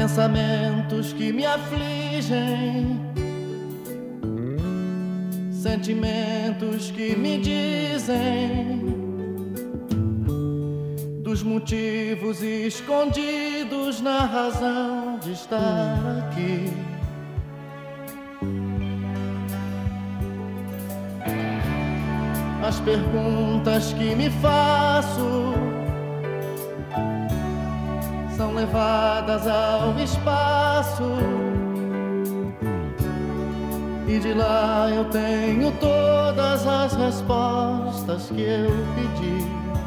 Pensamentos que me afligem, sentimentos que me dizem dos motivos escondidos na razão de estar aqui. As perguntas que me faço são levadas ao espaço, e de lá eu tenho todas as respostas que eu pedi.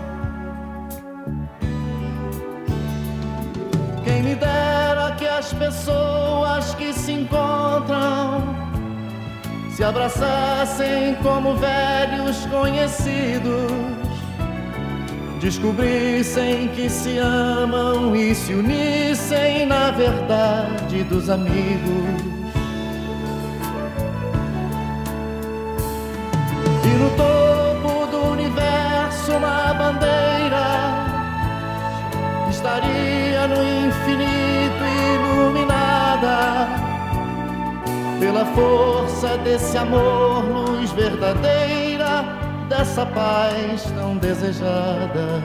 Quem me dera que as pessoas que se encontram se abraçassem como velhos conhecidos, descobrissem que se amam e se unissem na verdade dos amigos. E no topo do universo uma bandeira estaria no infinito iluminada pela força desse amor, luz verdadeira, dessa paz tão desejada.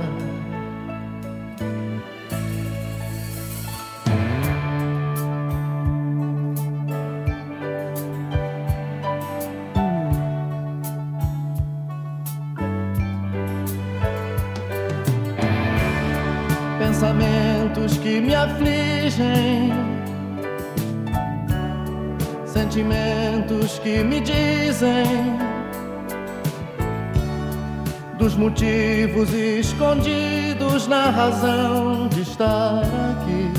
Pensamentos que me afligem, sentimentos que me dizem dos motivos escondidos na razão de estar aqui.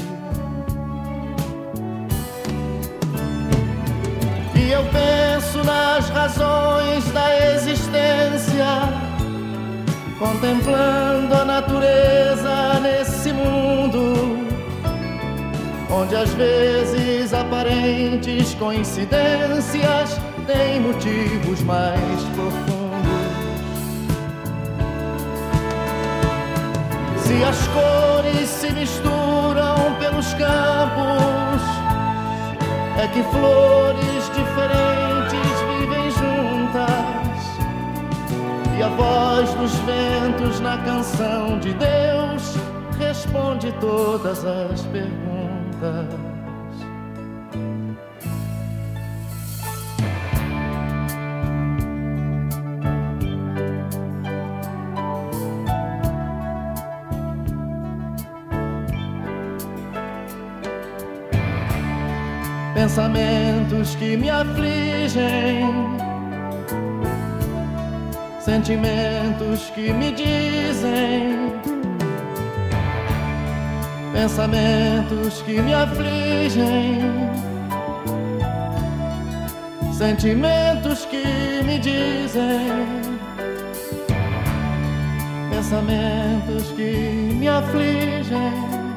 E eu penso nas razões da existência, contemplando a natureza nesse mundo, onde às vezes aparentes coincidências têm motivos mais profundos. Se as cores se misturam pelos campos, é que flores diferentes vivem juntas, e a voz dos ventos na canção de Deus responde todas as perguntas. Pensamentos que me afligem, sentimentos que me dizem, pensamentos que me afligem, sentimentos que me dizem, pensamentos que me afligem.